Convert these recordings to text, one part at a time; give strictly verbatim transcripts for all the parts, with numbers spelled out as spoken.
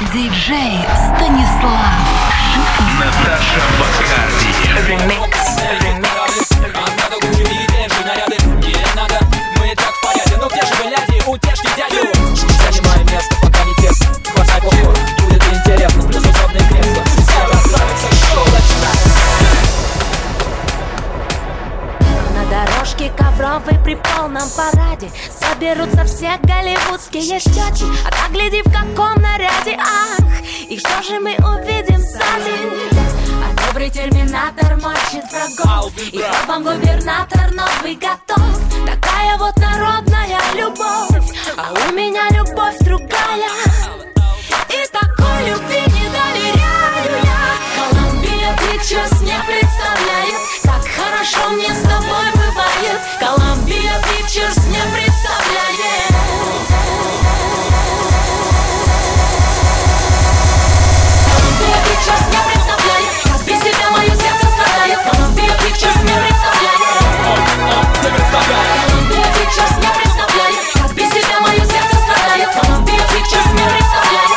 Диджей Станислав Наташа Бакарди. Ремикс. Мы так в порядке, ну где же вы, ляди, утешьте дядю. Занимаем место, пока не тесно. Хватай попкорн, будет интересно. Плюс удобные кресла. Все расслабиться, шоу начинается. На дорожке ковровой при полном параде соберутся все голливудские щеки. А так гляди, в каком наряде, ах, и что же мы увидим сзади? А добрый терминатор мочит врагов, и вам губернатор новый готов. Такая вот народная любовь, а у меня любовь другая. И такой любви не доверяю я. Колумбия Pictures не представляет, как хорошо мне с тобой бывает. Колумбия Pictures не представляет. Колумбия Pictures не представляет, как без тебя мое сердце страдает. Колумбия Pictures не представляет. Колумбия Pictures не представляет, как без тебя мое сердце страдает. Колумбия Pictures не представляет.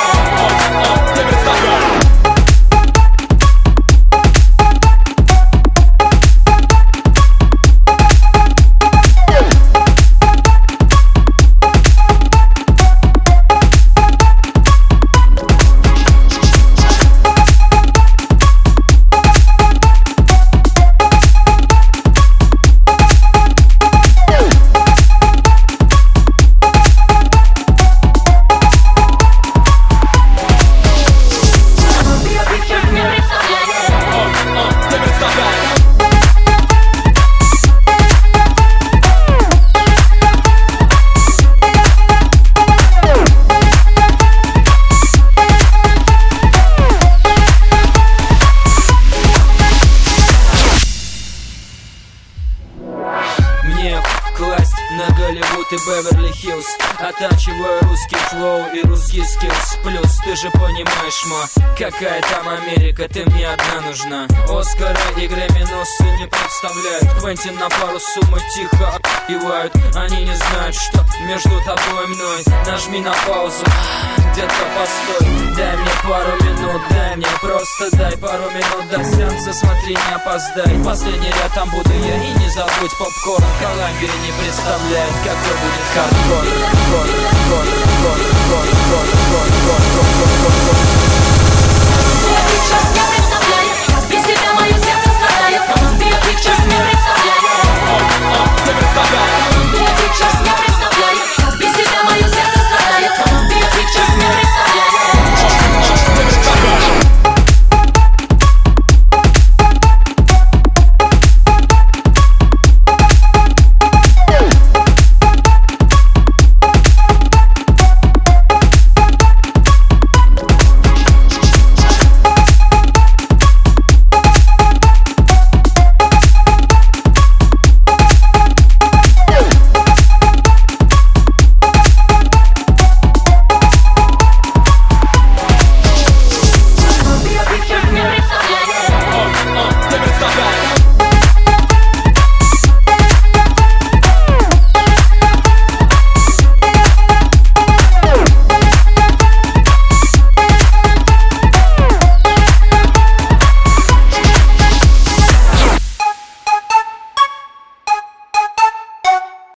Беверли-Хиллз, оттачиваю русский флоу и русский скиллс. Плюс ты же понимаешь, ма, какая там Америка, ты мне одна нужна. Оскара и Грэмми-носы не представляют. Квентин на пару суммы тихо отпевают. Они не знают, что между тобой и мной. Нажми на паузу, детка, постой. Дай мне пару минут, дай мне, просто дай пару минут до сеанса, смотри, не опоздай. Последний ряд, там буду я, и не забудь попкорн. Колумбия не представляет, какой будет хардкор.